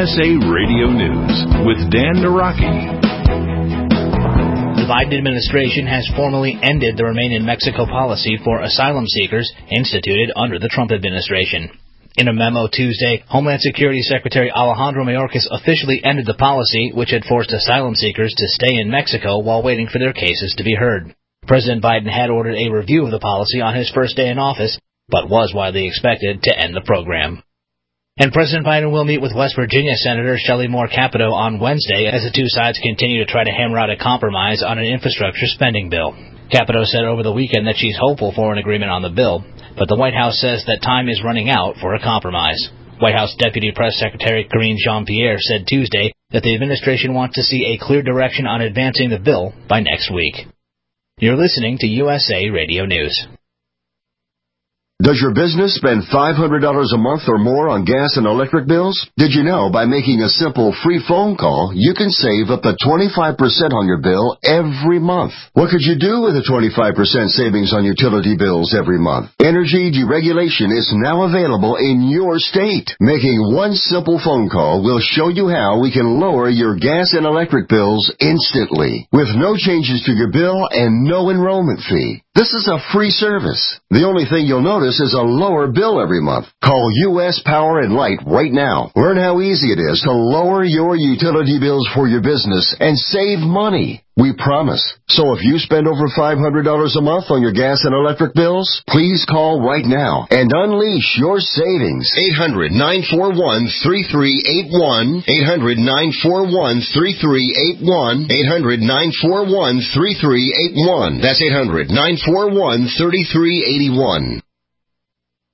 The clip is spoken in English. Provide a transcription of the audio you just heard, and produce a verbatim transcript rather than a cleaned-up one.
S A Radio News with Dan Naraki. The Biden administration has formally ended the Remain in Mexico policy for asylum seekers instituted under the Trump administration. In a memo Tuesday, Homeland Security Secretary Alejandro Mayorkas officially ended the policy, which had forced asylum seekers to stay in Mexico while waiting for their cases to be heard. President Biden had ordered a review of the policy on his first day in office, but was widely expected to end the program. And President Biden will meet with West Virginia Senator Shelley Moore Capito on Wednesday as the two sides continue to try to hammer out a compromise on an infrastructure spending bill. Capito said over the weekend that she's hopeful for an agreement on the bill, but the White House says that time is running out for a compromise. White House Deputy Press Secretary Karine Jean-Pierre said Tuesday that the administration wants to see a clear direction on advancing the bill by next week. You're listening to U S A Radio News. Does your business spend five hundred dollars a month or more on gas and electric bills? Did you know by making a simple free phone call, you can save up to twenty-five percent on your bill every month? What could you do with a twenty-five percent savings on utility bills every month? Energy deregulation is now available in your state. Making one simple phone call will show you how we can lower your gas and electric bills instantly, with no changes to your bill and no enrollment fee. This is a free service. The only thing you'll notice is a lower bill every month. Call U S Power and Light right now. Learn how easy it is to lower your utility bills for your business and save money. We promise. So if you spend over five hundred dollars a month on your gas and electric bills, please call right now and unleash your savings. eight hundred, nine four one, three three eight one. eight hundred, nine four one, three three eight one. eight hundred, nine four one, three three eight one. That's eight hundred, nine four one, three three eight one.